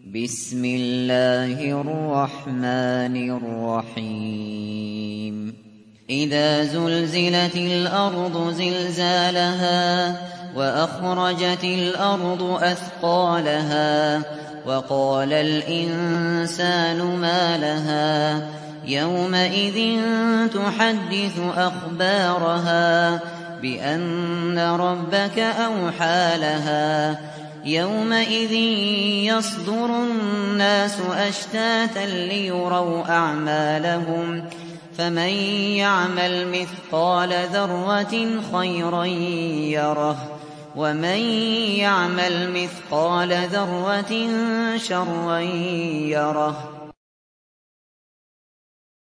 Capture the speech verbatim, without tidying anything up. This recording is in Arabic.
بسم الله الرحمن الرحيم إذا زلزلت الأرض زلزالها وأخرجت الأرض أثقالها وقال الإنسان ما لها يومئذ تحدث أخبارها بأن ربك أوحى لها يومئذ يصدر الناس أشتاتا ليروا أعمالهم فمن يعمل مثقال ذرة خيرا يره ومن يعمل مثقال ذرة شرا يره